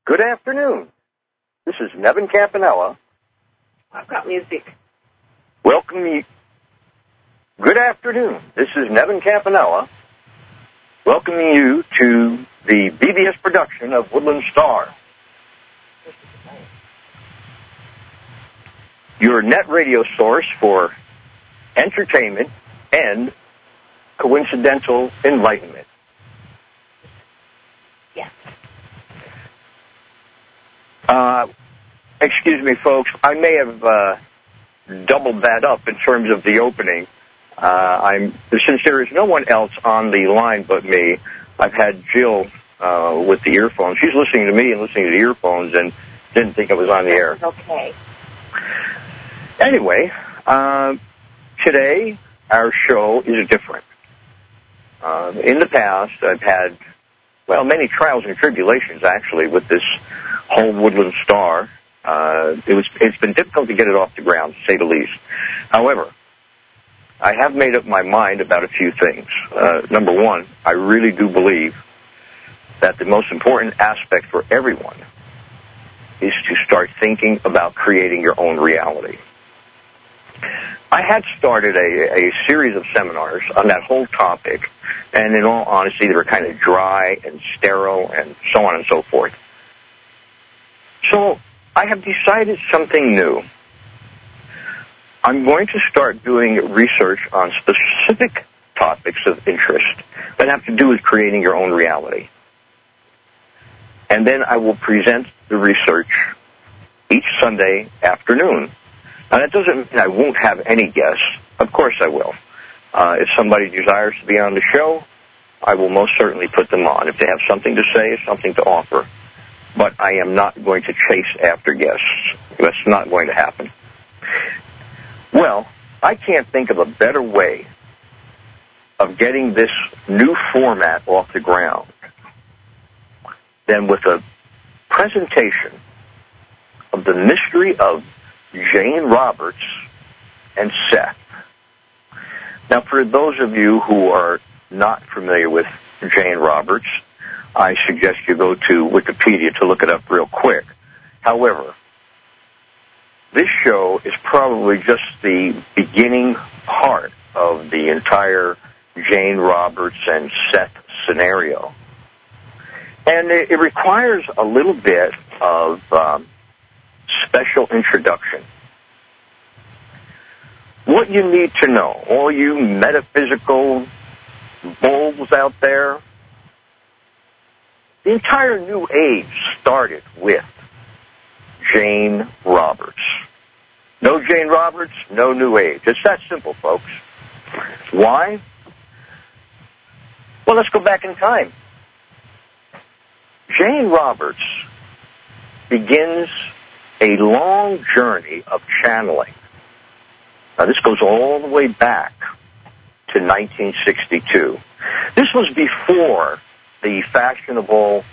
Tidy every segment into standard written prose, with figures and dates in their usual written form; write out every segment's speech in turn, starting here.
Good afternoon. This is Nevin Campanella. I've got music. Welcome you. Good afternoon. This is Nevin Campanella, welcoming you to the BBS production of Woodland Star, your net radio source for entertainment and coincidental enlightenment. Yes. Excuse me, folks. I may have doubled that up in terms of the opening. Since there is no one else on the line but me, I've had Jill with the earphones. She's listening to me and listening to the earphones and didn't think I was on the air. Okay. Anyway, today our show is different. In the past, I've had, many trials and tribulations, actually, with this whole Woodland Star. It's been difficult to get it off the ground, to say the least. However, I have made up my mind about a few things. Number one, I really do believe that the most important aspect for everyone is to start thinking about creating your own reality. I had started a series of seminars on that whole topic, and in all honesty, they were kind of dry and sterile and so on and so forth. So I have decided something new. I'm going to start doing research on specific topics of interest that have to do with creating your own reality. And then I will present the research each Sunday afternoon. Now, that doesn't mean I won't have any guests. Of course I will. If somebody desires to be on the show, I will most certainly put them on if they have something to say, something to offer. But I am not going to chase after guests. That's not going to happen. Well, I can't think of a better way of getting this new format off the ground than with a presentation of the mystery of Jane Roberts and Seth. Now, for those of you who are not familiar with Jane Roberts, I suggest you go to Wikipedia to look it up real quick. However, this show is probably just the beginning part of the entire Jane Roberts and Seth scenario. And it requires a little bit of special introduction. What you need to know, all you metaphysical bulls out there, the entire New Age started with Jane Roberts. No Jane Roberts, no New Age. It's that simple, folks. Why? Well, let's go back in time. Jane Roberts begins a long journey of channeling. Now, this goes all the way back to 1962. This was before the fashionable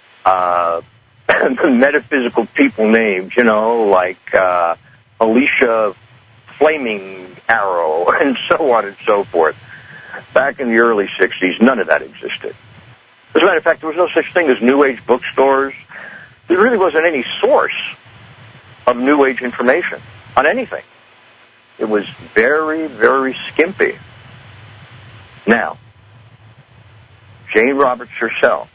metaphysical people names, like Alicia Flaming Arrow and so on and so forth. Back in the early 60s, none of that existed. As a matter of fact, there was no such thing as New Age bookstores. There really wasn't any source of New Age information on anything. It was very, very skimpy. Now, Jane Roberts herself.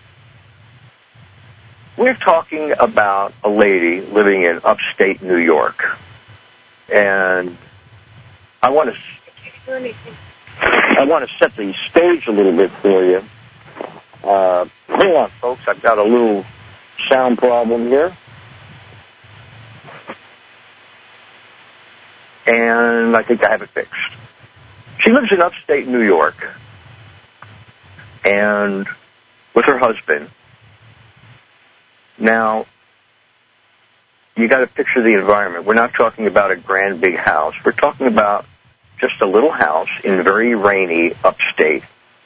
We're talking about a lady living in upstate New York. And I want to set the stage a little bit for you. Hold on, folks. I've got a little sound problem here. And I think I have it fixed. She lives in upstate New York. And with her husband. Now, you got to picture the environment. We're not talking about a grand big house. We're talking about just a little house in very rainy upstate.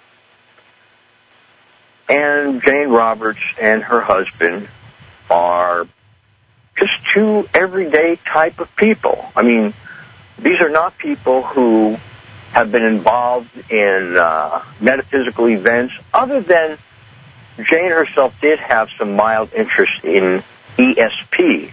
And Jane Roberts and her husband are just two everyday type of people. I mean, these are not people who have been involved in metaphysical events other than Jane herself did have some mild interest in ESP.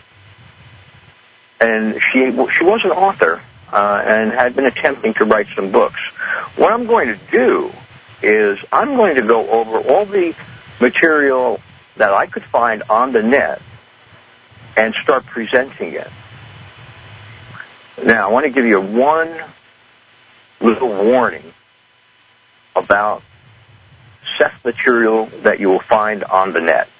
And she was an author and had been attempting to write some books. What I'm going to do is I'm going to go over all the material that I could find on the net and start presenting it. Now, I want to give you one little warning about Seth material that you will find on the net.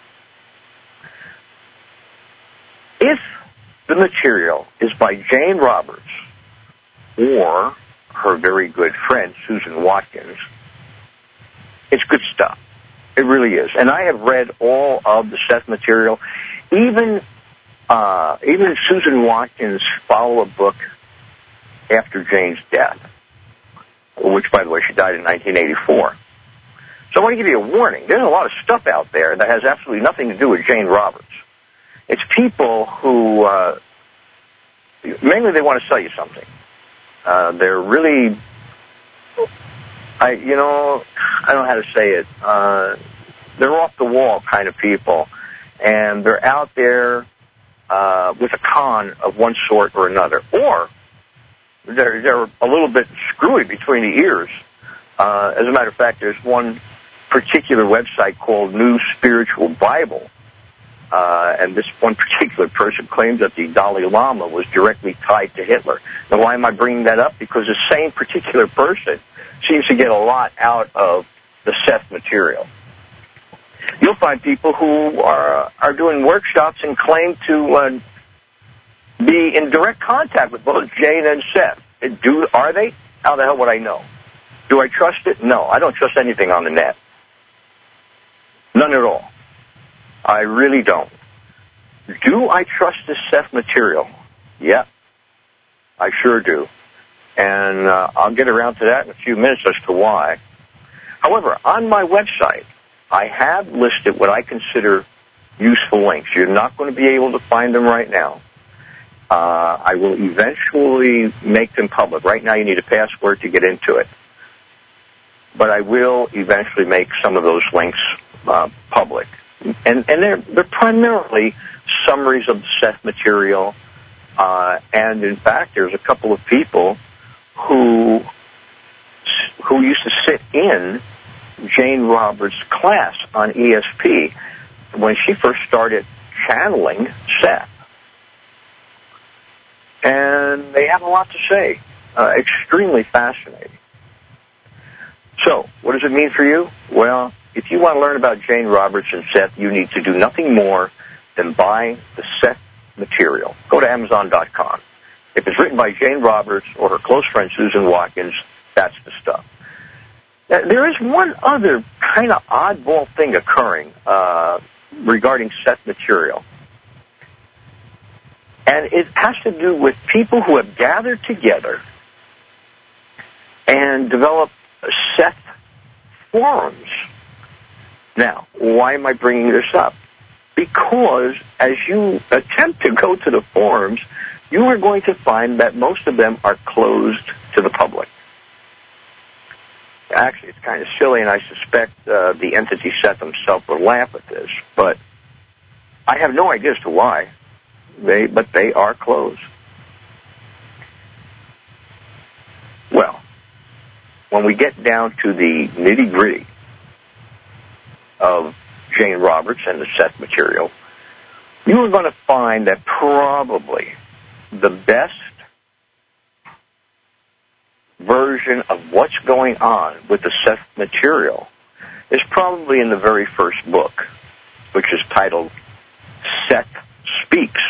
If the material is by Jane Roberts or her very good friend, Susan Watkins, it's good stuff. It really is. And I have read all of the Seth material. Even Susan Watkins' follow-up book after Jane's death, which, by the way, she died in 1984. So I want to give you a warning. There's a lot of stuff out there that has absolutely nothing to do with Jane Roberts. It's people who, mainly they want to sell you something. They're really, I don't know how to say it. They're off-the-wall kind of people, and they're out there with a con of one sort or another. Or they're a little bit screwy between the ears. As a matter of fact, there's one particular website called New Spiritual Bible, and this one particular person claims that the Dalai Lama was directly tied to Hitler. Now, why am I bringing that up? Because the same particular person seems to get a lot out of the Seth material. You'll find people who are doing workshops and claim to be in direct contact with both Jane and Seth. Are they? How the hell would I know? Do I trust it? No, I don't trust anything on the net. None at all. I really don't. Do I trust this Seth material? Yeah, I sure do. And I'll get around to that in a few minutes as to why. However, on my website, I have listed what I consider useful links. You're not going to be able to find them right now. I will eventually make them public. Right now you need a password to get into it. But I will eventually make some of those links public. And they're primarily summaries of the Seth material. And in fact, there's a couple of people who used to sit in Jane Roberts' class on ESP when she first started channeling Seth. And they have a lot to say. Extremely fascinating. So, what does it mean for you? Well, if you want to learn about Jane Roberts and Seth, you need to do nothing more than buy the Seth material. Go to Amazon.com. If it's written by Jane Roberts or her close friend Susan Watkins, that's the stuff. Now, there is one other kind of oddball thing occurring regarding Seth material. And it has to do with people who have gathered together and developed Seth forums. Now, why am I bringing this up? Because as you attempt to go to the forums, you are going to find that most of them are closed to the public. Actually, it's kind of silly, and I suspect the entity Seth himself will laugh at this, but I have no idea as to why. But they are closed. Well, when we get down to the nitty-gritty of Jane Roberts and the Seth material, you are going to find that probably the best version of what's going on with the Seth material is probably in the very first book, which is titled Seth Speaks.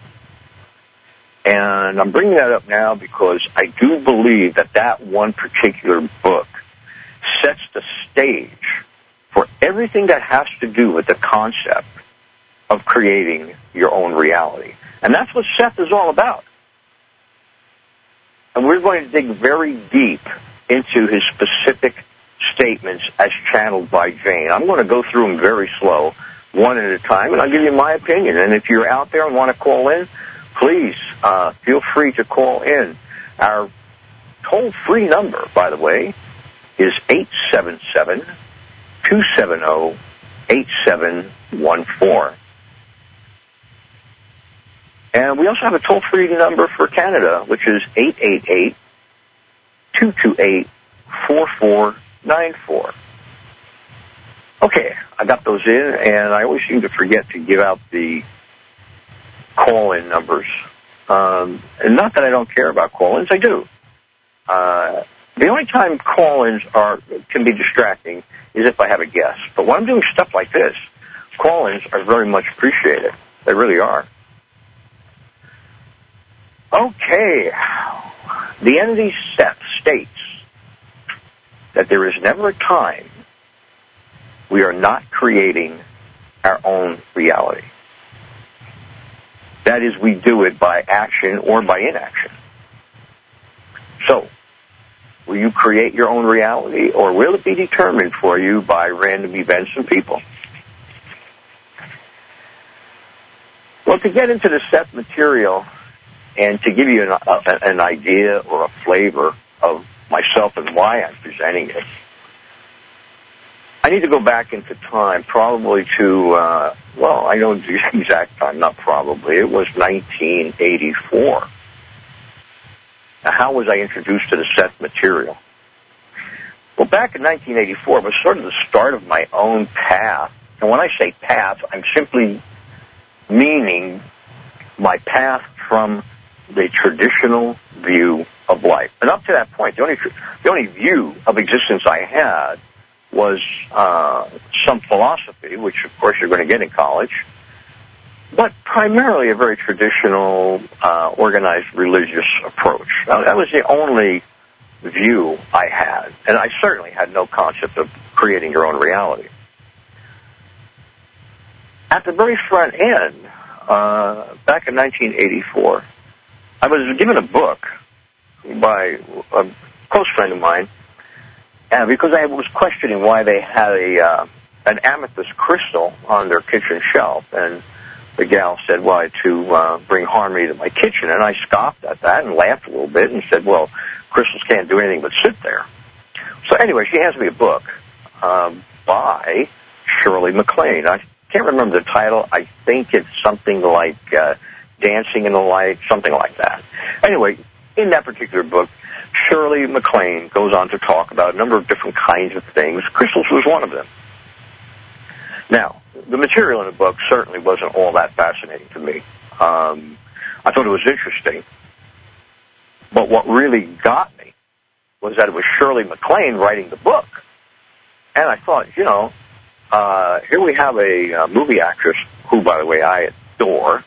And I'm bringing that up now because I do believe that one particular book sets the stage for everything that has to do with the concept of creating your own reality. And that's what Seth is all about. And we're going to dig very deep into his specific statements as channeled by Jane. I'm going to go through them very slow, one at a time, and I'll give you my opinion. And if you're out there and want to call in, please feel free to call in. Our toll-free number, by the way, is 877-270-5860. 8714. And we also have a toll-free number for Canada, which is 888-228-4494. Okay, I got those in, and I always seem to forget to give out the call-in numbers. And not that I don't care about call-ins, I do. The only time call-ins can be distracting is if I have a guest. But when I'm doing stuff like this, call-ins are very much appreciated. They really are. Okay. The entity states that there is never a time we are not creating our own reality. That is, we do it by action or by inaction. So, will you create your own reality, or will it be determined for you by random events and people? Well, to get into the set material and to give you an idea or a flavor of myself and why I'm presenting it, I need to go back into time, probably to, I know the exact time, not probably. It was 1984. Now, how was I introduced to the set material? Well, back in 1984, it was sort of the start of my own path. And when I say path, I'm simply meaning my path from the traditional view of life. And up to that point, the only view of existence I had was some philosophy, which of course you're going to get in college, but primarily a very traditional, organized religious approach. Now, that was the only view I had, and I certainly had no concept of creating your own reality. At the very front end, back in 1984, I was given a book by a close friend of mine, because I was questioning why they had an amethyst crystal on their kitchen shelf, and the gal said, "Why, to bring harmony to my kitchen." And I scoffed at that and laughed a little bit and said, "Well, crystals can't do anything but sit there." So anyway, she hands me a book by Shirley MacLaine. I can't remember the title. I think it's something like Dancing in the Light, something like that. Anyway, in that particular book, Shirley MacLaine goes on to talk about a number of different kinds of things. Crystals was one of them. Now, the material in the book certainly wasn't all that fascinating to me. I thought it was interesting. But what really got me was that it was Shirley MacLaine writing the book. And I thought, here we have a movie actress who, by the way, I adore.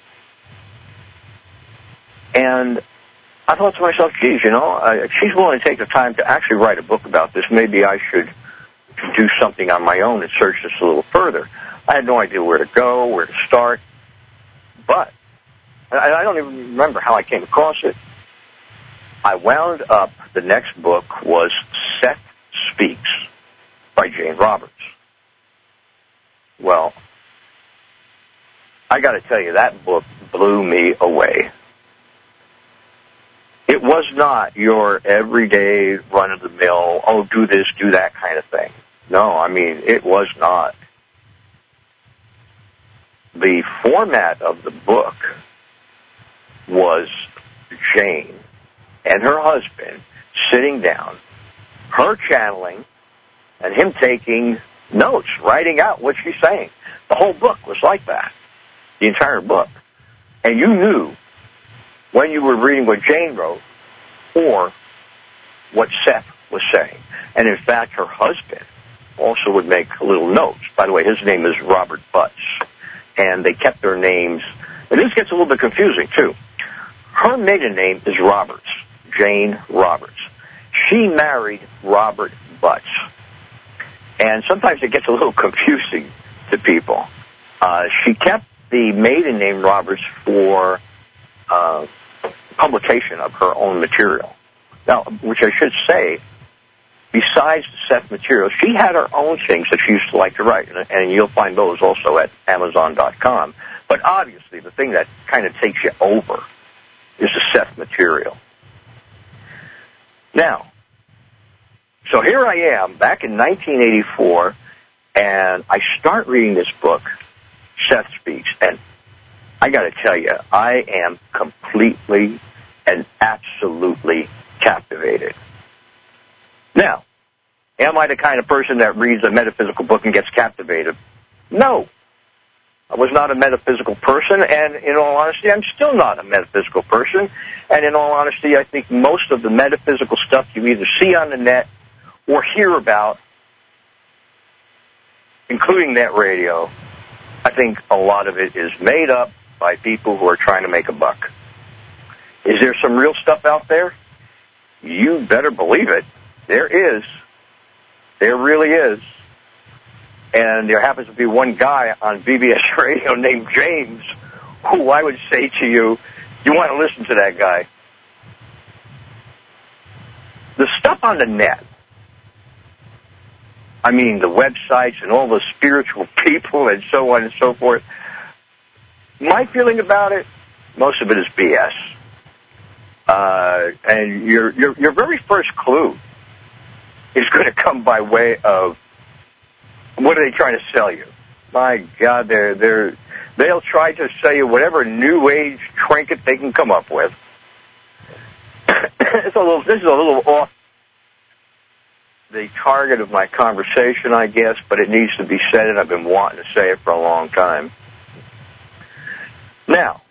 And I thought to myself, geez, if she's willing to take the time to actually write a book about this, maybe I should do something on my own and search this a little further. I had no idea where to go, where to start. But I don't even remember how I came across it. I wound up, the next book was Set Speaks by Jane Roberts. Well, I got to tell you, that book blew me away. It was not your everyday run-of-the-mill, do this, do that kind of thing. No, it was not. The format of the book was Jane and her husband sitting down, her channeling, and him taking notes, writing out what she's saying. The whole book was like that, the entire book. And you knew when you were reading what Jane wrote or what Seth was saying. And in fact, her husband also would make little notes. By the way, his name is Robert Butts. And they kept their names. And this gets a little bit confusing, too. Her maiden name is Roberts, Jane Roberts. She married Robert Butts. And sometimes it gets a little confusing to people. She kept the maiden name Roberts for publication of her own material. Now, which I should say, besides the Seth material, she had her own things that she used to like to write, and you'll find those also at Amazon.com. But obviously, the thing that kind of takes you over is the Seth material. Now, so here I am, back in 1984, And I start reading this book, Seth Speaks, and I got to tell you, I am completely and absolutely captivated. Now, am I the kind of person that reads a metaphysical book and gets captivated? No. I was not a metaphysical person, and in all honesty, I'm still not a metaphysical person. And in all honesty, I think most of the metaphysical stuff you either see on the net or hear about, including net radio, I think a lot of it is made up by people who are trying to make a buck. Is there some real stuff out there? You better believe it. There is. There really is. And there happens to be one guy on BBS Radio named James who I would say to you, you want to listen to that guy. The stuff on the net, I mean the websites and all the spiritual people and so on and so forth, my feeling about it, most of it is BS. And your very first clue is going to come by way of, what are they trying to sell you? My God, they'll try to sell you whatever new age trinket they can come up with. This is a little off the target of my conversation, I guess, but it needs to be said, and I've been wanting to say it for a long time. Now,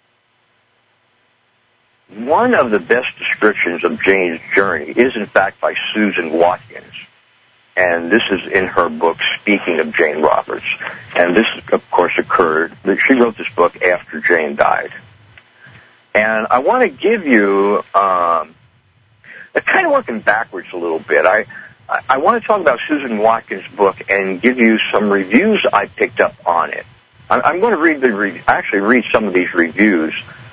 one of the best descriptions of Jane's journey is, in fact, by Susan Watkins. And this is in her book, Speaking of Jane Roberts. And this, of course, occurred. She wrote this book after Jane died. And I want to give you, kind of working backwards a little bit. I want to talk about Susan Watkins' book and give you some reviews I picked up on it. I'm going to read some of these reviews.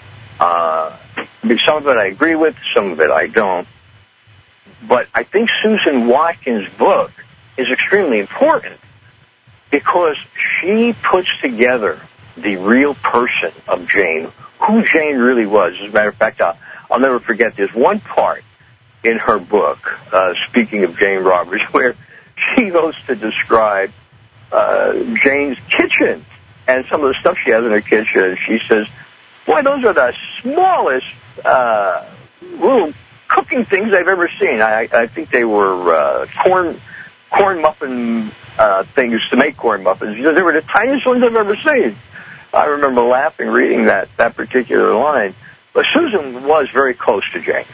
Some of it I agree with, some of it I don't. But I think Susan Watkins' book is extremely important because she puts together the real person of Jane, who Jane really was. As a matter of fact, I'll never forget, there's one part in her book, Speaking of Jane Roberts, where she goes to describe Jane's kitchen and some of the stuff she has in her kitchen. She says, boy, those are the smallest little cooking things I've ever seen. I think they were corn muffin things to make corn muffins. They were the tiniest ones I've ever seen. I remember laughing reading that particular line. But Susan was very close to Jane.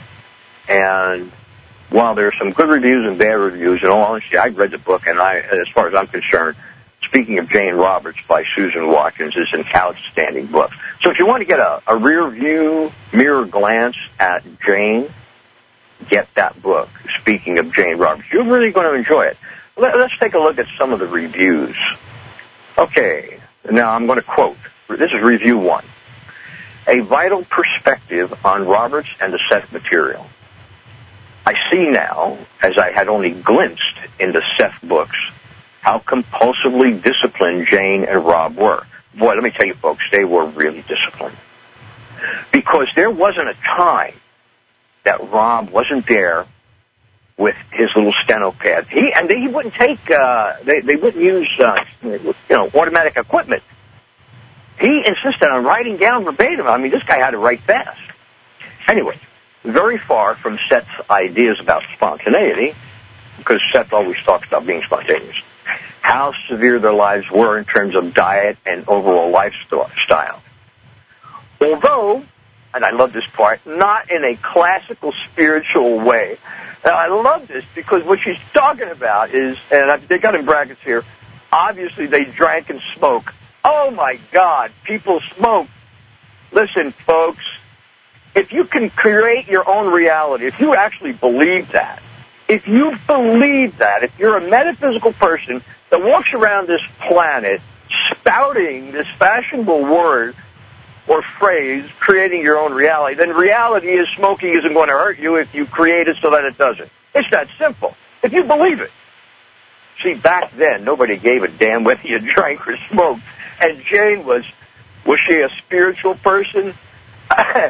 And while there are some good reviews and bad reviews, in all honesty, I read the book, and as far as I'm concerned, Speaking of Jane Roberts by Susan Watkins is an outstanding book. So if you want to get a rear view, mirror glance at Jane, get that book, Speaking of Jane Roberts. You're really going to enjoy it. Let's take a look at some of the reviews. Okay, now I'm going to quote. This is review 1. A vital perspective on Roberts and the Seth material. I see now, as I had only glimpsed in the Seth books, how compulsively disciplined Jane and Rob were. Boy, let me tell you, folks, they were really disciplined. Because there wasn't a time that Rob wasn't there with his little steno pad. He wouldn't take, they wouldn't use, automatic equipment. He insisted on writing down verbatim. I mean, this guy had to write fast. Anyway, very far from Seth's ideas about spontaneity, because Seth always talks about being spontaneous, how severe their lives were in terms of diet and overall lifestyle. Although, and I love this part, not in a classical spiritual way. Now, I love this because what she's talking about is, and they got in brackets here, obviously they drank and smoked. Oh, my God, people smoke. Listen, folks, if you can create your own reality, if you actually believe that, if you're a metaphysical person that walks around this planet spouting this fashionable word or phrase, creating your own reality, then reality is smoking isn't going to hurt you if you create it so that it doesn't. It's that simple. If you believe it. See, back then, nobody gave a damn whether you drank or smoked. And Jane was she a spiritual person?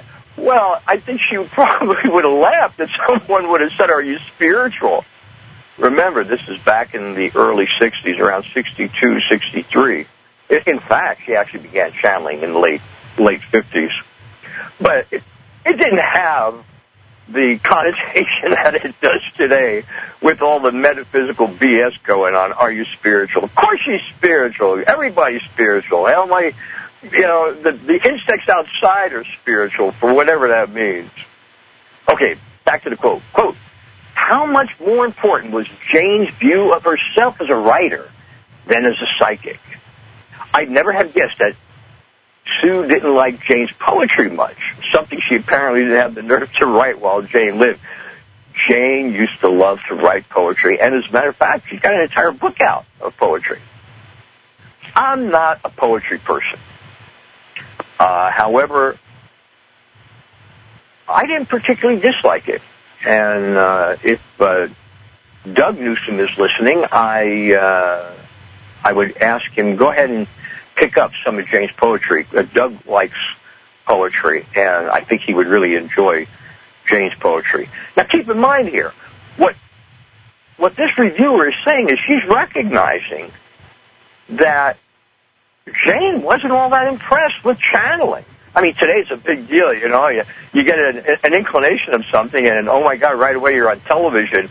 Well, I think she probably would have laughed if someone would have said, are you spiritual? Remember, this is back in the early 60s, around 62, 63. In fact, she actually began channeling in the late 50s. But it didn't have the connotation that it does today with all the metaphysical BS going on. Are you spiritual? Of course she's spiritual. Everybody's spiritual. Hell, the insects outside are spiritual, for whatever that means. Okay, back to the quote. Quote, how much more important was Jane's view of herself as a writer than as a psychic? I'd never have guessed that Sue didn't like Jane's poetry much, something she apparently didn't have the nerve to write while Jane lived. Jane used to love to write poetry, and as a matter of fact, she's got an entire book out of poetry. I'm not a poetry person. However, I didn't particularly dislike it. And if Doug Newsom is listening, I would ask him, go ahead and pick up some of Jane's poetry. Doug likes poetry, and I think he would really enjoy Jane's poetry. Now, keep in mind here, what this reviewer is saying is she's recognizing that Jane wasn't all that impressed with channeling. I mean, today's a big deal, you know. You get an inclination of something, and oh my God, right away you're on television.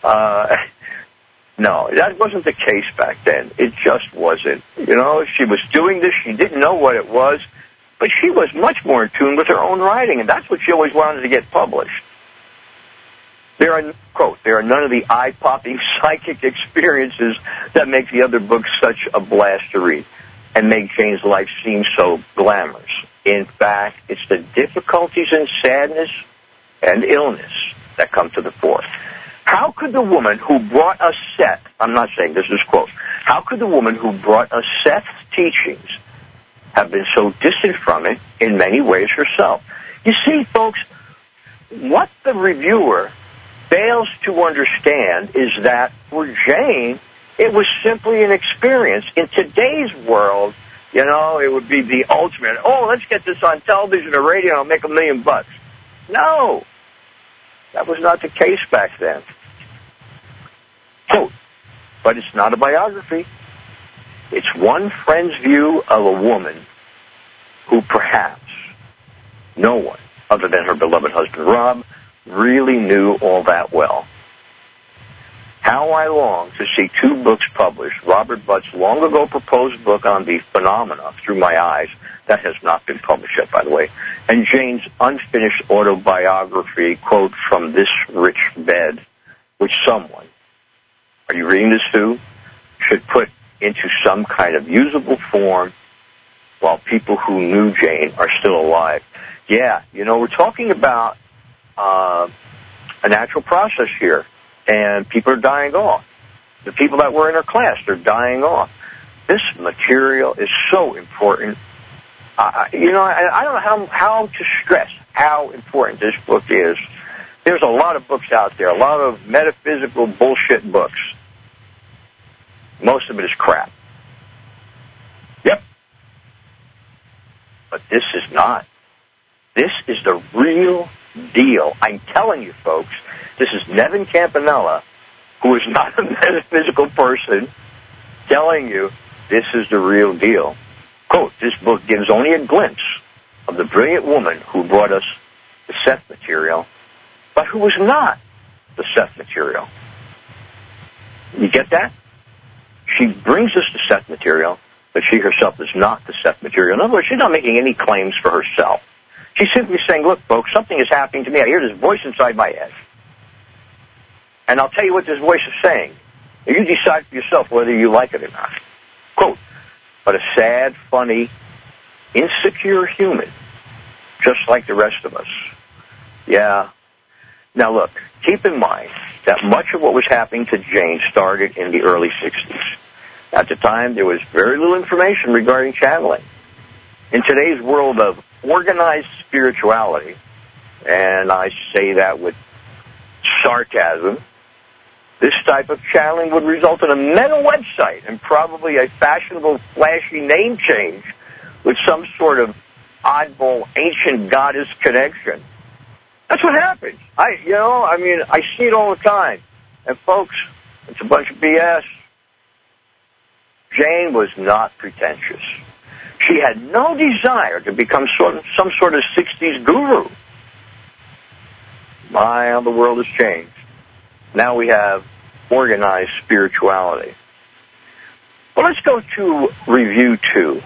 No, that wasn't the case back then. It just wasn't. You know, she was doing this. She didn't know what it was, but she was much more in tune with her own writing, and that's what she always wanted to get published. There are, quote, there are none of the eye-popping psychic experiences that make the other books such a blast to read and make Jane's life seem so glamorous. In fact, it's the difficulties and sadness and illness that come to the fore. How could the woman who brought us Seth, I'm not saying this is quote, how could the woman who brought us Seth's teachings have been so distant from it in many ways herself? You see, folks, what the reviewer fails to understand is that for Jane, it was simply an experience. In today's world, you know, it would be the ultimate, oh, let's get this on television or radio and I'll make $1 million. No, that was not the case back then. Quote, but it's not a biography. It's one friend's view of a woman who perhaps no one other than her beloved husband Rob really knew all that well. How I long to see 2 books published, Robert Butt's long ago proposed book on the phenomena through my eyes, that has not been published yet, by the way, and Jane's unfinished autobiography, quote, from this rich bed, which someone, are you reading this, Sue, should put into some kind of usable form while people who knew Jane are still alive. Yeah, you know, we're talking about a natural process here, and people are dying off. The people that were in her class, they're dying off. This material is so important. You know, I don't know how to stress how important this book is. There's a lot of books out there, a lot of metaphysical bullshit books. Most of it is crap. Yep. But this is not. This is the real deal. I'm telling you, folks, this is Nevin Campanella, who is not a metaphysical person, telling you this is the real deal. Quote, this book gives only a glimpse of the brilliant woman who brought us the Seth material, but who was not the Seth material. You get that? She brings us the Seth material, but she herself is not the Seth material. In other words, she's not making any claims for herself. She's simply saying, look, folks, something is happening to me. I hear this voice inside my head. And I'll tell you what this voice is saying. You decide for yourself whether you like it or not. Quote, but a sad, funny, insecure human, just like the rest of us. Yeah. Now, look, keep in mind that much of what was happening to Jane started in the early 60s. At the time, there was very little information regarding channeling. In today's world of organized spirituality, and I say that with sarcasm, this type of channeling would result in a meta website and probably a fashionable, flashy name change with some sort of oddball ancient goddess connection. That's what happens. I see it all the time. And folks, It's a bunch of BS. Jane was not pretentious. She had no desire to become some sort of 60s guru. My, how the world has changed. Now we have organized spirituality. Well, let's go to review 2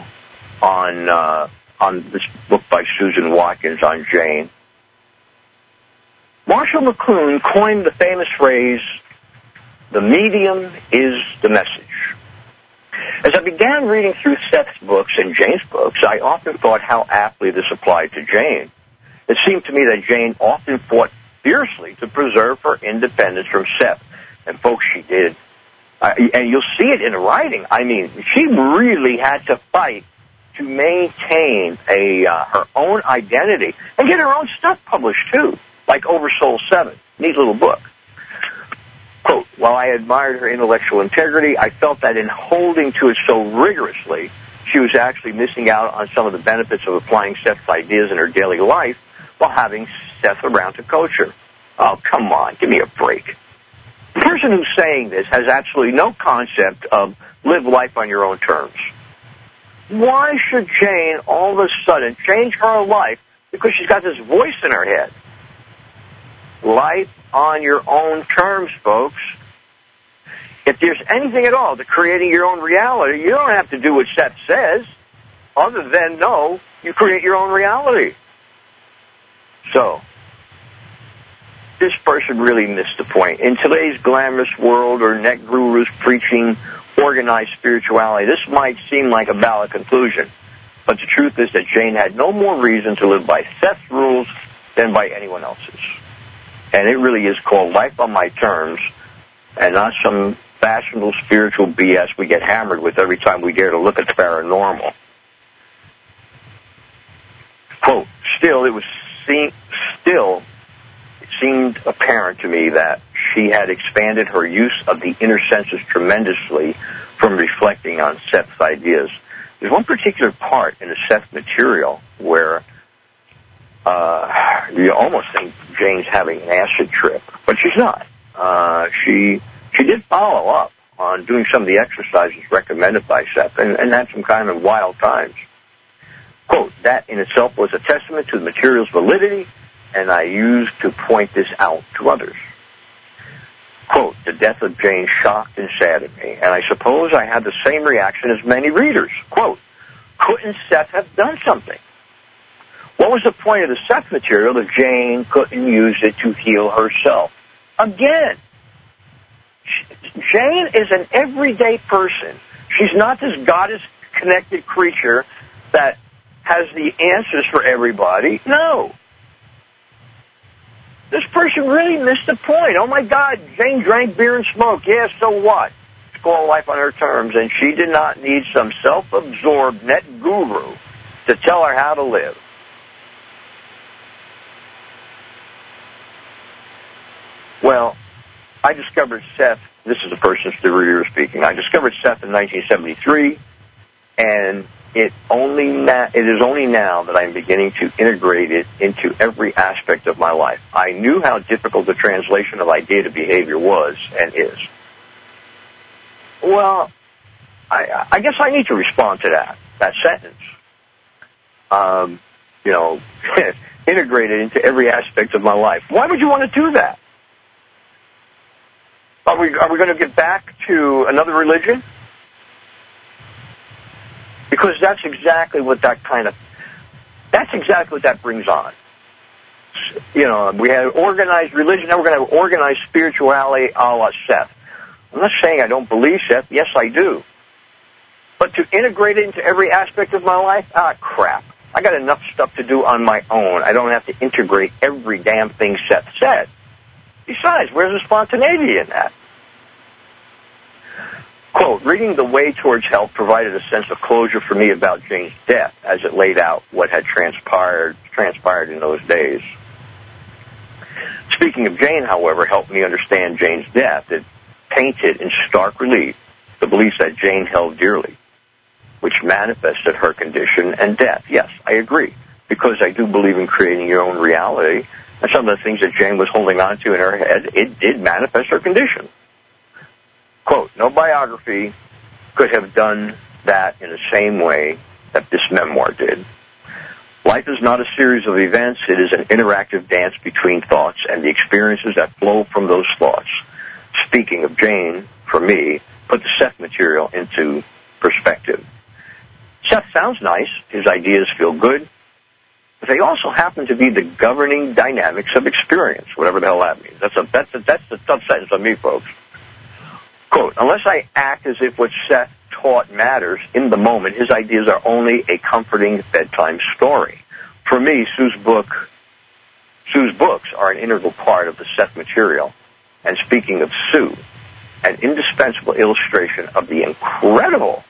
on this book by Susan Watkins on Jane. Marshall McLuhan coined the famous phrase, "The medium is the message." As I began reading through Seth's books and Jane's books, I often thought how aptly this applied to Jane. It seemed to me that Jane often fought fiercely to preserve her independence from Seth. And folks, she did. And you'll see it in the writing. I mean, she really had to fight to maintain her own identity and get her own stuff published, too, like Oversoul 7. Neat little book. Quote, while I admired her intellectual integrity, I felt that in holding to it so rigorously, she was actually missing out on some of the benefits of applying Seth's ideas in her daily life while having Seth around to coach her. Oh, come on, give me a break. The person who's saying this has absolutely no concept of live life on your own terms. Why should Jane all of a sudden change her life because she's got this voice in her head? Life on your own terms, folks. If there's anything at all to creating your own reality, you don't have to do what Seth says, other than, no, you create your own reality. So, this person really missed the point. In today's glamorous world or net gurus preaching organized spirituality, this might seem like a valid conclusion, but the truth is that Jane had no more reason to live by Seth's rules than by anyone else's. And it really is called life on my terms, and not some fashionable spiritual BS we get hammered with every time we dare to look at the paranormal. Quote, it seemed apparent to me that she had expanded her use of the inner senses tremendously from reflecting on Seth's ideas. There's one particular part in the Seth material where you almost think Jane's having an acid trip, but she's not. She did follow up on doing some of the exercises recommended by Seth and had some kind of wild times. Quote, that in itself was a testament to the material's validity, and I used to point this out to others. Quote, the death of Jane shocked and saddened me, and I suppose I had the same reaction as many readers. Quote, couldn't Seth have done something? What was the point of the Seth material if Jane couldn't use it to heal herself? Again, Jane is an everyday person. She's not this goddess-connected creature that has the answers for everybody. No. This person really missed the point. Oh, my God, Jane drank beer and smoked. Yeah, so what? It's called life on her terms, and she did not need some self-absorbed net guru to tell her how to live. Well, I discovered Seth. This is the person, the reviewer speaking. I discovered Seth in 1973, and it is only now that I'm beginning to integrate it into every aspect of my life. I knew how difficult the translation of idea to behavior was and is. Well, I guess I need to respond to that sentence. Integrate it into every aspect of my life. Why would you want to do that? Are we going to get back to another religion? Because that's exactly what that brings on. You know, we had organized religion, now we're going to have organized spirituality a la Seth. I'm not saying I don't believe Seth. Yes, I do. But to integrate it into every aspect of my life? Crap. I got enough stuff to do on my own. I don't have to integrate every damn thing Seth said. Besides, where's the spontaneity in that? Quote, reading The Way Towards Health provided a sense of closure for me about Jane's death as it laid out what had transpired in those days. Speaking of Jane, however, helped me understand Jane's death. It painted in stark relief the beliefs that Jane held dearly, which manifested her condition and death. Yes, I agree, because I do believe in creating your own reality, and some of the things that Jane was holding on to in her head, it did manifest her condition. Quote, no biography could have done that in the same way that this memoir did. Life is not a series of events. It is an interactive dance between thoughts and the experiences that flow from those thoughts. Speaking of Jane, for me, put the Seth material into perspective. Seth sounds nice. His ideas feel good. But they also happen to be the governing dynamics of experience, whatever the hell that means. That's a tough sentence on me, folks. Quote, unless I act as if what Seth taught matters in the moment, his ideas are only a comforting bedtime story. For me, Sue's books are an integral part of the Seth material. And speaking of Sue, an indispensable illustration of the incredible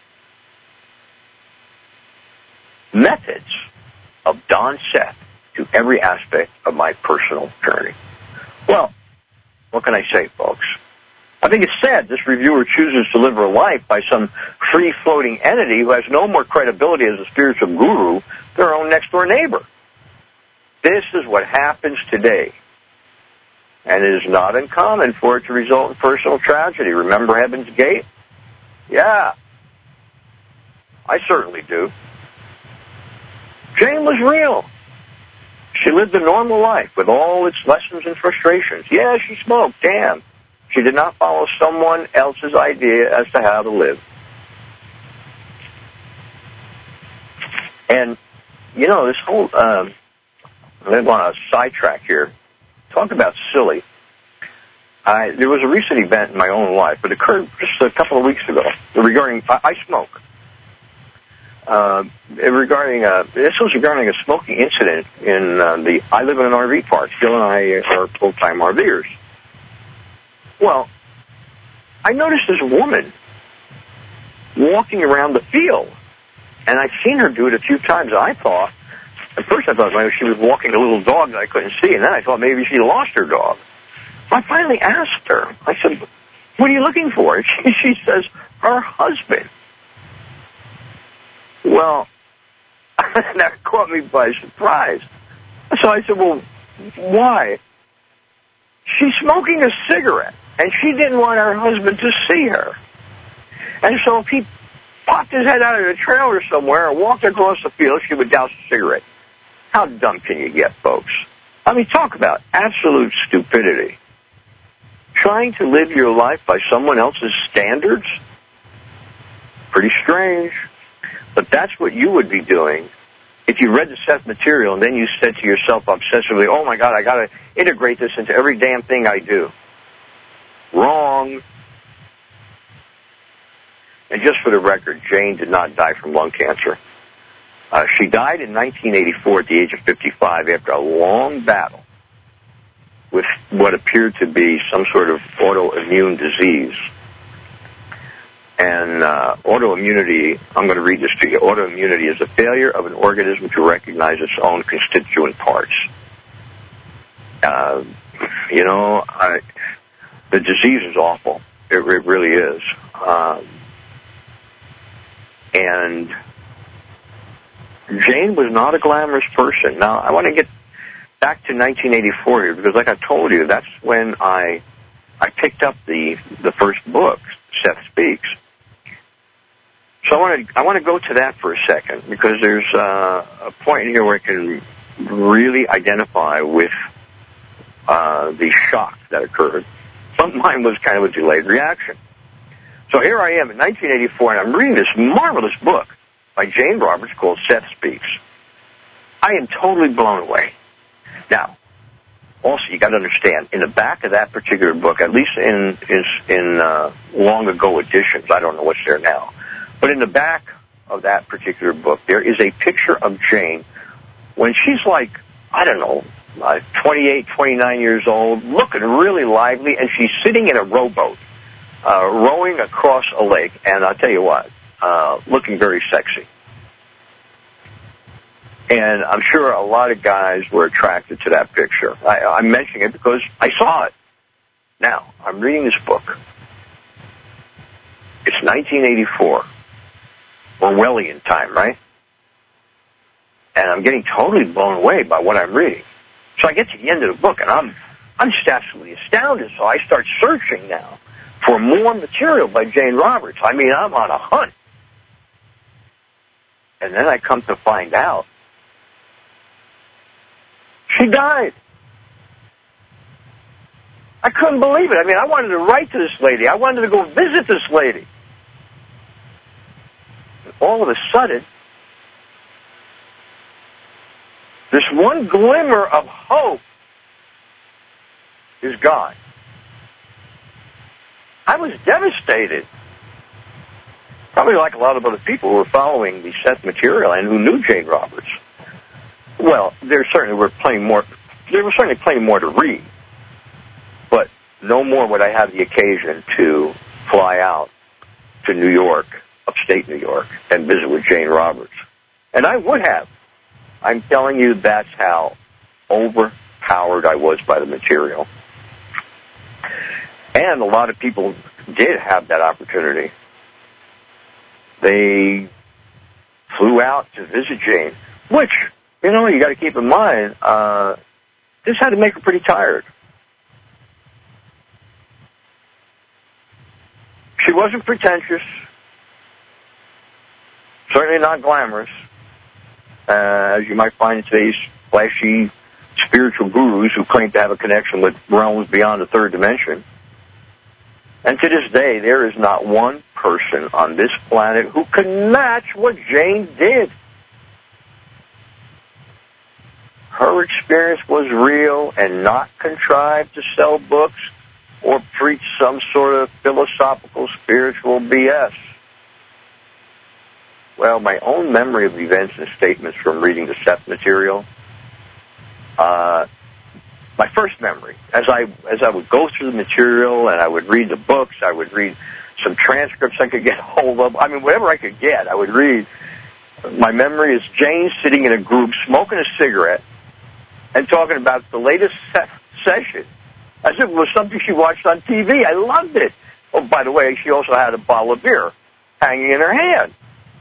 methods of Don Seth to every aspect of my personal journey. Well, what can I say, folks? I think it's sad this reviewer chooses to live her life by some free-floating entity who has no more credibility as a spiritual guru than her own next-door neighbor. This is what happens today. And it is not uncommon for it to result in personal tragedy. Remember Heaven's Gate? Yeah. I certainly do. Jane was real. She lived a normal life with all its lessons and frustrations. Yeah, she smoked. Damn. She did not follow someone else's idea as to how to live. And, you know, this whole, I want to sidetrack here. Talk about silly. There was a recent event in my own life, but it occurred just a couple of weeks ago, regarding, I smoke. This was regarding a smoking incident in I live in an RV park. Phil and I are full-time RVers. Well, I noticed this woman walking around the field, and I'd seen her do it a few times. At first I thought maybe she was walking a little dog that I couldn't see, and then I thought maybe she lost her dog. So I finally asked her. I said, what are you looking for? She says, her husband. Well, that caught me by surprise. So I said, well, why? She's smoking a cigarette, and she didn't want her husband to see her. And so if he popped his head out of the trailer somewhere and walked across the field, she would douse a cigarette. How dumb can you get, folks? I mean, talk about absolute stupidity. Trying to live your life by someone else's standards? Pretty strange. But that's what you would be doing if you read the Seth material and then you said to yourself obsessively, oh my God, I got to integrate this into every damn thing I do. Wrong. And just for the record, Jane did not die from lung cancer. She died in 1984 at the age of 55 after a long battle with what appeared to be some sort of autoimmune disease. And autoimmunity, I'm going to read this to you. Autoimmunity is a failure of an organism to recognize its own constituent parts. The disease is awful. It really is. And Jane was not a glamorous person. Now, I want to get back to 1984 here, because like I told you, that's when I picked up the first book, Seth Speaks. So I want to go to that for a second, because there's a point here where I can really identify with the shock that occurred. But mine was kind of a delayed reaction. So here I am in 1984, and I'm reading this marvelous book by Jane Roberts called Seth Speaks. I am totally blown away. Now, also, you got to understand, in the back of that particular book, at least in long ago editions, I don't know what's there now, but in the back of that particular book, there is a picture of Jane when she's like, I don't know, 28, 29 years old, looking really lively, and she's sitting in a rowboat, rowing across a lake, and I'll tell you what, looking very sexy. And I'm sure a lot of guys were attracted to that picture. I'm mentioning it because I saw it. Now, I'm reading this book. It's 1984. Orwellian time, right? And I'm getting totally blown away by what I'm reading. So I get to the end of the book, and I'm just absolutely astounded. So I start searching now for more material by Jane Roberts. I mean, I'm on a hunt. And then I come to find out she died. I couldn't believe it. I mean, I wanted to write to this lady. I wanted to go visit this lady. And all of a sudden, this one glimmer of hope is gone. I was devastated. Probably like a lot of other people who were following the Seth material and who knew Jane Roberts. Well, there certainly were plenty more to read, but no more would I have the occasion to fly out to New York, upstate New York, and visit with Jane Roberts. And I would have. I'm telling you, that's how overpowered I was by the material. And a lot of people did have that opportunity. They flew out to visit Jane, which, you know, you got to keep in mind, this had to make her pretty tired. She wasn't pretentious, certainly not glamorous, as you might find in today's flashy spiritual gurus who claim to have a connection with realms beyond the third dimension. And to this day, there is not one person on this planet who can match what Jane did. Her experience was real and not contrived to sell books or preach some sort of philosophical, spiritual BS. Well, my own memory of events and statements from reading the Seth material, my first memory, as I would go through the material and I would read the books, I would read some transcripts I could get hold of. I mean, whatever I could get, I would read. My memory is Jane sitting in a group, smoking a cigarette, and talking about the latest session, as if it was something she watched on TV. I loved it. Oh, by the way, she also had a bottle of beer hanging in her hand.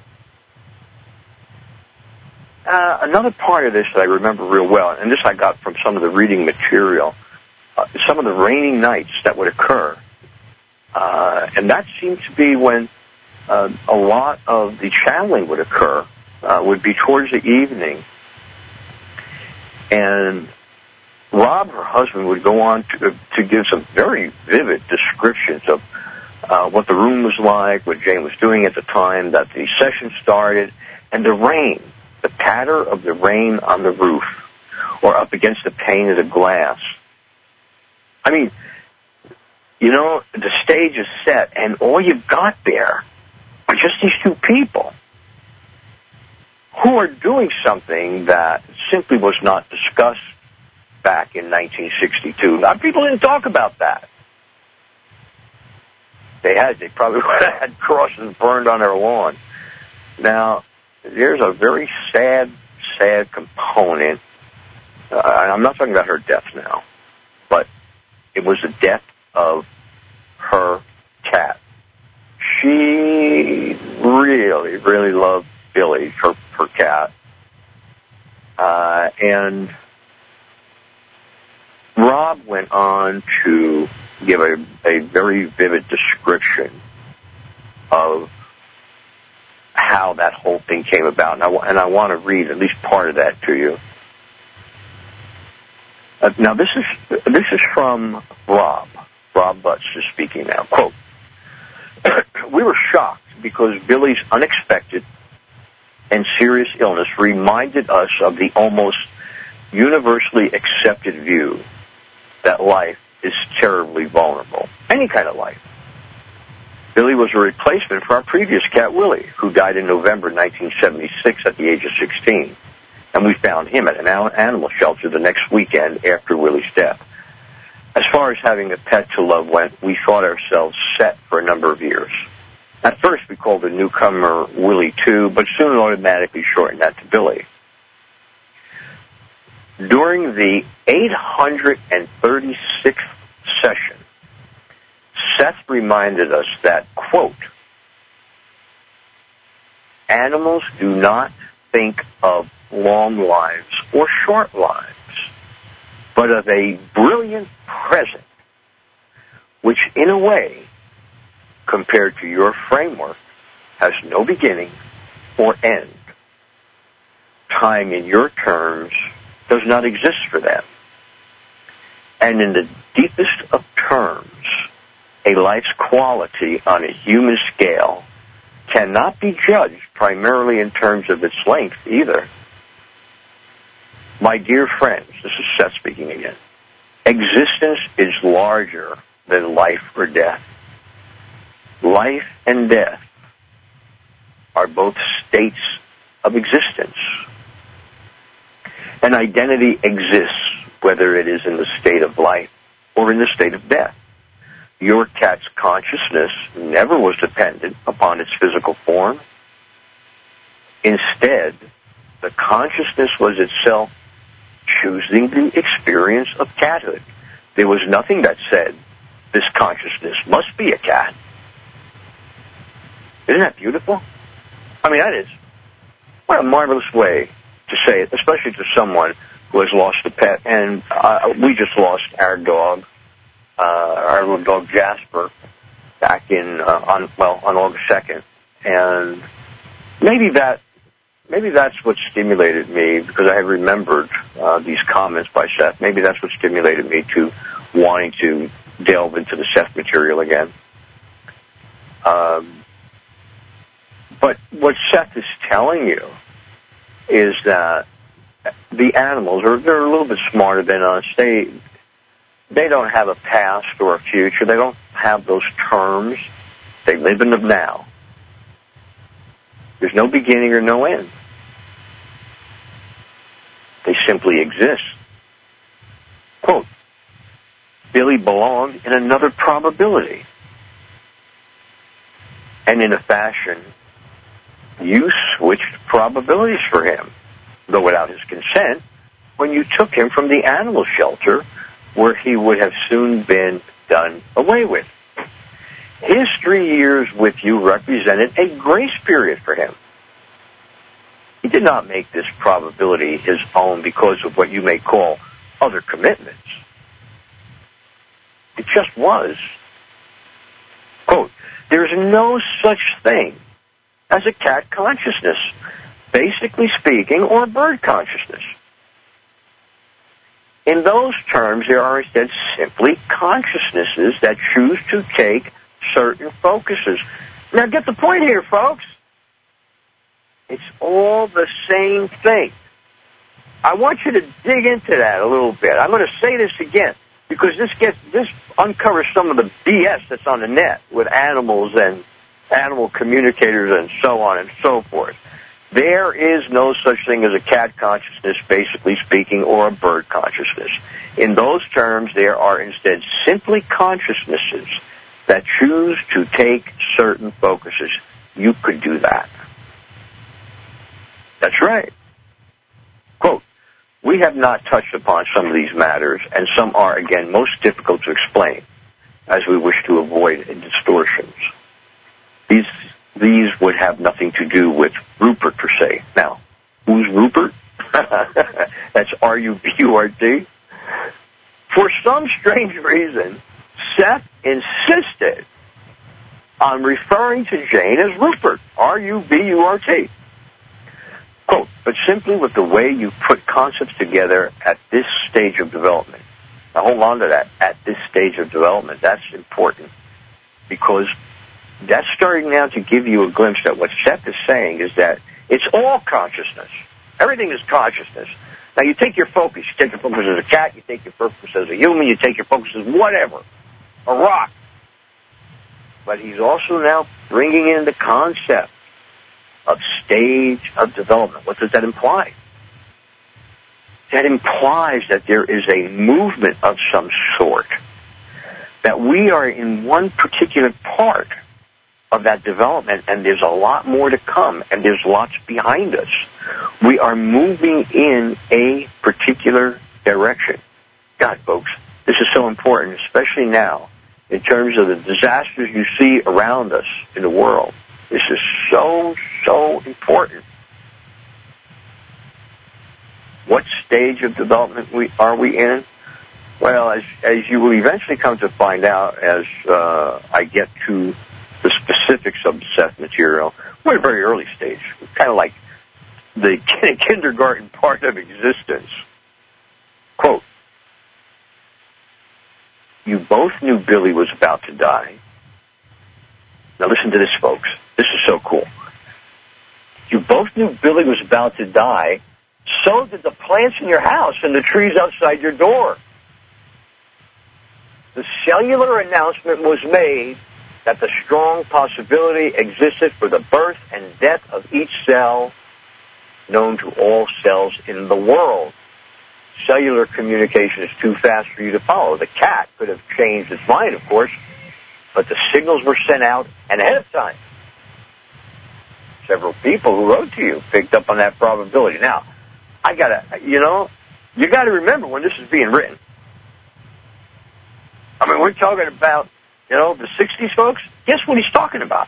Another part of this that I remember real well, and this I got from some of the reading material, some of the rainy nights that would occur. And that seemed to be when a lot of the channeling would occur, would be towards the evening. And Rob, her husband, would go on to give some very vivid descriptions of what the room was like, what Jane was doing at the time that the session started, and the rain. The patter of the rain on the roof or up against the pane of the glass. I mean, you know, the stage is set, and all you've got there are just these two people who are doing something that simply was not discussed back in 1962. Now, people didn't talk about that. They probably would have had crosses burned on their lawn. Now, there's a very sad component. I'm not talking about her death now, but it was the death of her cat. She really, really loved Billy, her cat. And Rob went on to give a very vivid description of how that whole thing came about, and I want to read at least part of that to you. Now, this is from Rob. Rob Butts is speaking now. Quote, "We were shocked because Billy's unexpected and serious illness reminded us of the almost universally accepted view that life is terribly vulnerable. Any kind of life. Billy was a replacement for our previous cat, Willie, who died in November 1976 at the age of 16. And we found him at an animal shelter the next weekend after Willie's death. As far as having a pet to love went, we thought ourselves set for a number of years. At first, we called the newcomer Willie 2, but soon automatically shortened that to Billy. During the 836th session, Seth reminded us that, quote, animals do not think of long lives or short lives, but of a brilliant present, which in a way compared to your framework has no beginning or end. Time in your terms does not exist for them. And in the deepest of terms, a life's quality on a human scale cannot be judged primarily in terms of its length either. My dear friends, this is Seth speaking again, existence is larger than life or death. Life and death are both states of existence. An identity exists whether it is in the state of life or in the state of death. Your cat's consciousness never was dependent upon its physical form. Instead, the consciousness was itself choosing the experience of cathood. There was nothing that said, this consciousness must be a cat. Isn't that beautiful? I mean, that is. What a marvelous way to say it, especially to someone who has lost a pet. And we just lost our dog, our little dog Jasper, back in on August 2nd. And maybe that's what stimulated me, because I had remembered these comments by Seth. Maybe that's what stimulated me to wanting to delve into the Seth material again. But what Seth is telling you is that the animals they're a little bit smarter than us. They don't have a past or a future. They don't have those terms. They live in the now. There's no beginning or no end. They simply exist. Quote, Billy belonged in another probability. And in a fashion, you switched probabilities for him, though without his consent, when you took him from the animal shelter where he would have soon been done away with. His 3 years with you represented a grace period for him. He did not make this probability his own because of what you may call other commitments. It just was. Quote, there's no such thing as a cat consciousness, basically speaking, or a bird consciousness. In those terms, there are instead simply consciousnesses that choose to take certain focuses. Now get the point here, folks. It's all the same thing. I want you to dig into that a little bit. I'm going to say this again because this uncovers some of the BS that's on the net with animals and animal communicators and so on and so forth. There is no such thing as a cat consciousness, basically speaking, or a bird consciousness. In those terms, there are instead simply consciousnesses that choose to take certain focuses. You could do that. That's right. Quote, we have not touched upon some of these matters, and some are, again, most difficult to explain, as we wish to avoid distortions. These would have nothing to do with Rupert, per se. Now, who's Rupert? That's R-U-B-U-R-T. For some strange reason, Seth insisted on referring to Jane as Rupert, R-U-B-U-R-T. Quote, but simply with the way you put concepts together at this stage of development. Now hold on to that, at this stage of development. That's important because that's starting now to give you a glimpse that what Seth is saying is that it's all consciousness. Everything is consciousness. Now you take your focus. You take your focus as a cat. You take your focus as a human. You take your focus as whatever, a rock. But he's also now bringing in the concept of stage of development. What does that imply? That implies that there is a movement of some sort, that we are in one particular part of that development, and there's a lot more to come, and there's lots behind us. We are moving in a particular direction. God, folks, this is so important, especially now, in terms of the disasters you see around us in the world. This is so, so important. What stage of development are we in? Well, as you will eventually come to find out as I get to the specifics of Seth material. We're at a very early stage, kind of like the kindergarten part of existence. Quote, you both knew Billy was about to die. Now listen to this, folks. This is so cool. You both knew Billy was about to die. So did the plants in your house and the trees outside your door. The cellular announcement was made that the strong possibility existed for the birth and death of each cell known to all cells in the world. Cellular communication is too fast for you to follow. The cat could have changed its mind, of course, but the signals were sent out and ahead of time. Several people who wrote to you picked up on that probability. Now, you gotta remember when this is being written. I mean, we're talking about, the 60s, folks. Guess what he's talking about?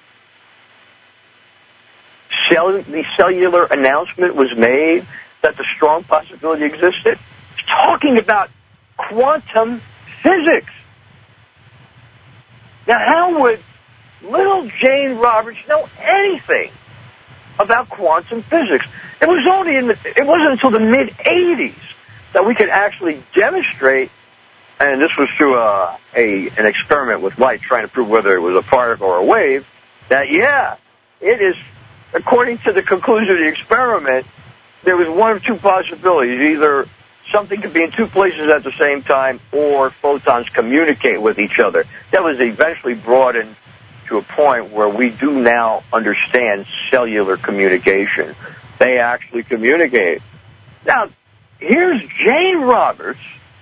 The cellular announcement was made that the strong possibility existed. He's talking about quantum physics. Now, how would little Jane Roberts know anything about quantum physics? It wasn't until the mid-'80s that we could actually demonstrate, and this was through an experiment with light trying to prove whether it was a particle or a wave, that, it is, according to the conclusion of the experiment, there was one of two possibilities. Either something could be in two places at the same time, or photons communicate with each other. That was eventually brought in to a point where we do now understand cellular communication. They actually communicate. Now, here's Jane Roberts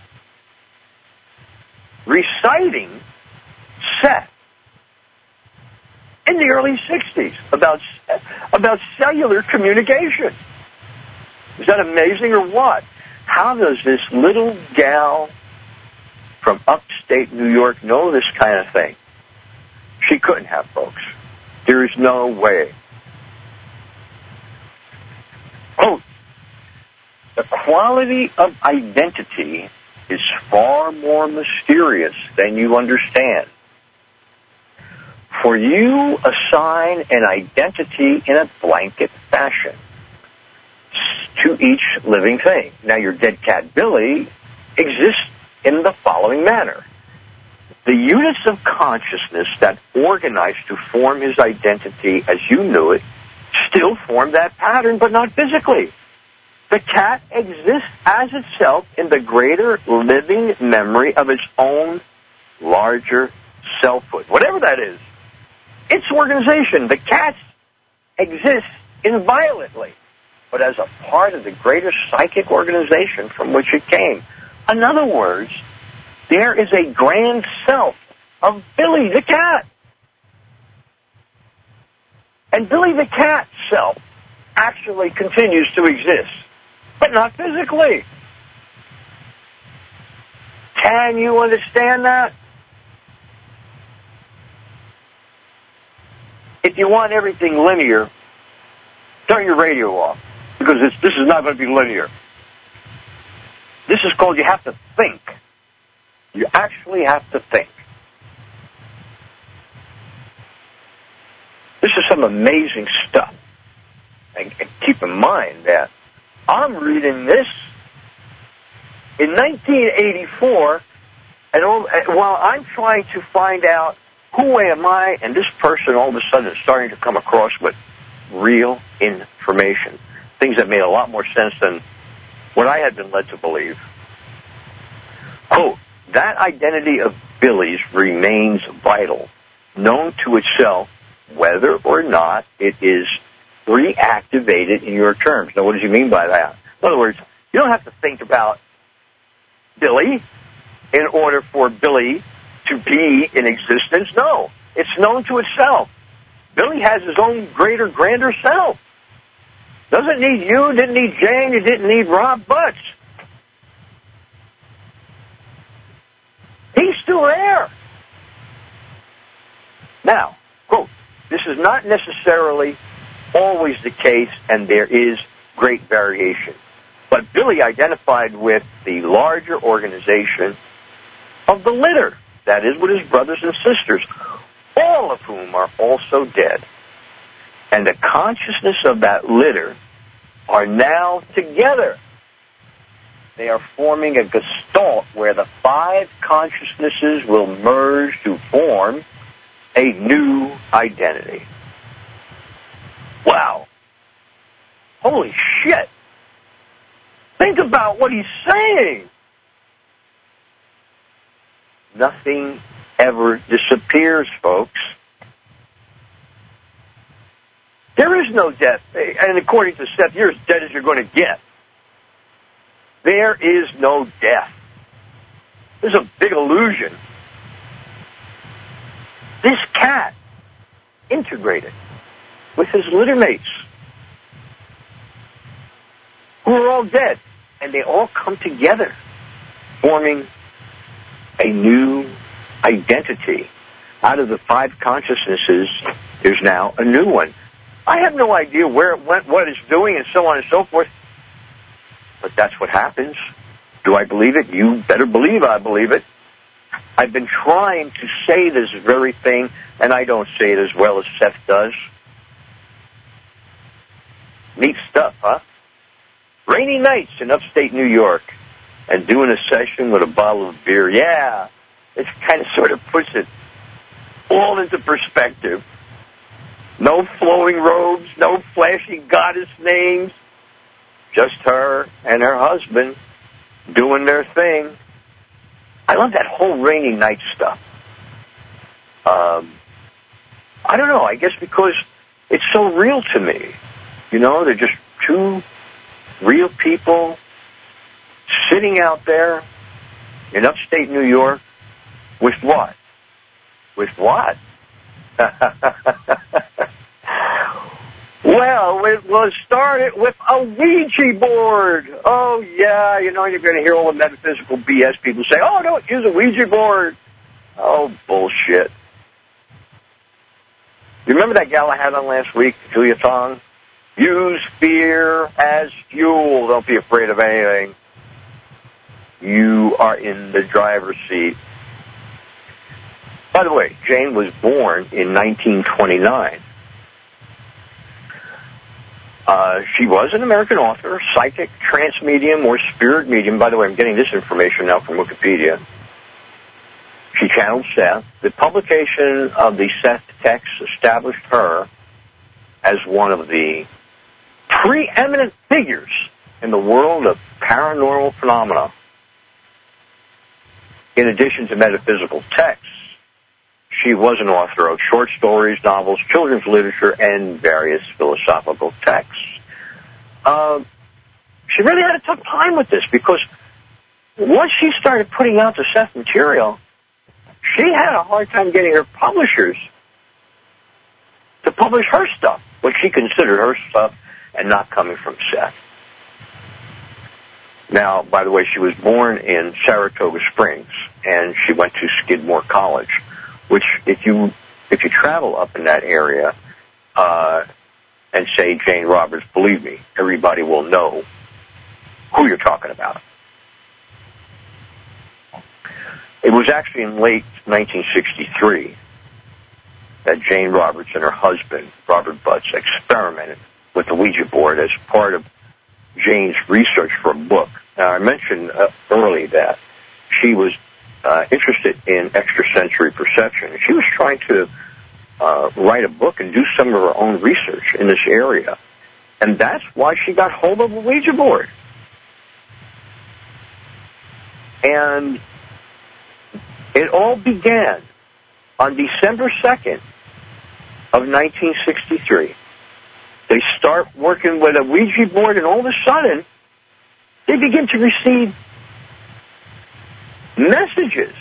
reciting Seth in the early 60s about cellular communication. Is that amazing or what? How does this little gal from upstate New York know this kind of thing? She couldn't have, folks. There is no way. Quote, the quality of identity is far more mysterious than you understand. For you assign an identity in a blanket fashion to each living thing. Now, your dead cat, Billy, exists in the following manner. The units of consciousness that organized to form his identity as you knew it still form that pattern, but not physically. The cat exists as itself in the greater living memory of its own larger selfhood. Whatever that is, its organization, the cat exists inviolably, but as a part of the greater psychic organization from which it came. In other words, there is a grand self of Billy the cat. And Billy the cat self actually continues to exist, but not physically. Can you understand that? If you want everything linear, turn your radio off, because this is not going to be linear. This is called you have to think. You actually have to think. This is some amazing stuff. And keep in mind that I'm reading this in 1984, and while I'm trying to find out who am I, and this person all of a sudden is starting to come across with real information, things that made a lot more sense than what I had been led to believe. Quote, that identity of Billy's remains vital, known to itself whether or not it is reactivated in your terms. Now, what does he mean by that? In other words, you don't have to think about Billy in order for Billy to be in existence. No, it's known to itself. Billy has his own greater, grander self. Doesn't need you, didn't need Jane, you didn't need Rob Butts. He's still there. Now, quote, this is not necessarily always the case, and there is great variation. But Billy identified with the larger organization of the litter, that is, with his brothers and sisters. All all of whom are also dead. And the consciousness of that litter are now together. They are forming a gestalt where the 5 consciousnesses will merge to form a new identity. Wow. Holy shit. Think about what he's saying. Nothing ever disappears, folks. There is no death. And according to Seth, you're as dead as you're going to get. There is no death. This is a big illusion. This cat integrated with his litter mates, who are all dead, and they all come together, forming a new identity. Out of the 5 consciousnesses, there's now a new one. I have no idea where it went, what it's doing, and so on and so forth. But that's what happens. Do I believe it? You better believe I believe it. I've been trying to say this very thing, and I don't say it as well as Seth does. Neat stuff, huh? Rainy nights in upstate New York, and doing a session with a bottle of beer. Yeah, it kind of sort of puts it all into perspective. No flowing robes, no flashy goddess names. Just her and her husband doing their thing. I love that whole rainy night stuff. I don't know, I guess because it's so real to me. You know, they're just 2 real people sitting out there in upstate New York with what? With what? Well, it was started with a Ouija board. Oh, yeah, you know, you're going to hear all the metaphysical BS people say, oh, don't use a Ouija board. Oh, bullshit. You remember that gal I had on last week, Julia Tong? Use fear as fuel. Don't be afraid of anything. You are in the driver's seat. By the way, Jane was born in 1929. She was an American author, psychic, trance medium, or spirit medium. By the way, I'm getting this information now from Wikipedia. She channeled Seth. The publication of the Seth text established her as one of the preeminent figures in the world of paranormal phenomena. In addition to metaphysical texts, she was an author of short stories, novels, children's literature, and various philosophical texts. She really had a tough time with this because once she started putting out the Seth material, she had a hard time getting her publishers to publish her stuff, what she considered her stuff, and not coming from Seth. Now, by the way, she was born in Saratoga Springs, and she went to Skidmore College, which, if you travel up in that area and say Jane Roberts, believe me, everybody will know who you're talking about. It was actually in late 1963 that Jane Roberts and her husband, Robert Butts, experimented with the Ouija board as part of Jane's research for a book. Now, I mentioned early that she was interested in extrasensory perception. She was trying to write a book and do some of her own research in this area. And that's why she got hold of a Ouija board. And it all began on December 2nd of 1963. They start working with a Ouija board, and all of a sudden, they begin to receive messages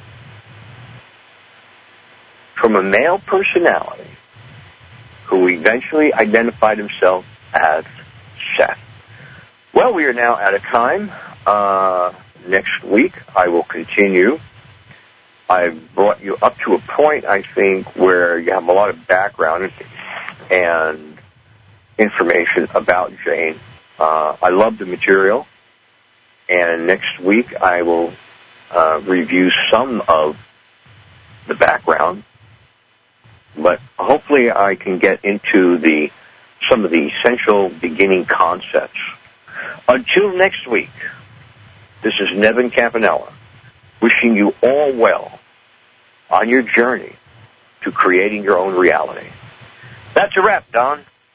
from a male personality who eventually identified himself as Seth. Well, we are now out of time. Next week, I will continue. I've brought you up to a point, I think, where you have a lot of background and information about Jane. I love the material, and next week I will review some of the background but hopefully I can get into some of the essential beginning concepts. Until next week, this is Nevin Campanella, wishing you all well on your journey to creating your own reality. That's a wrap, Don.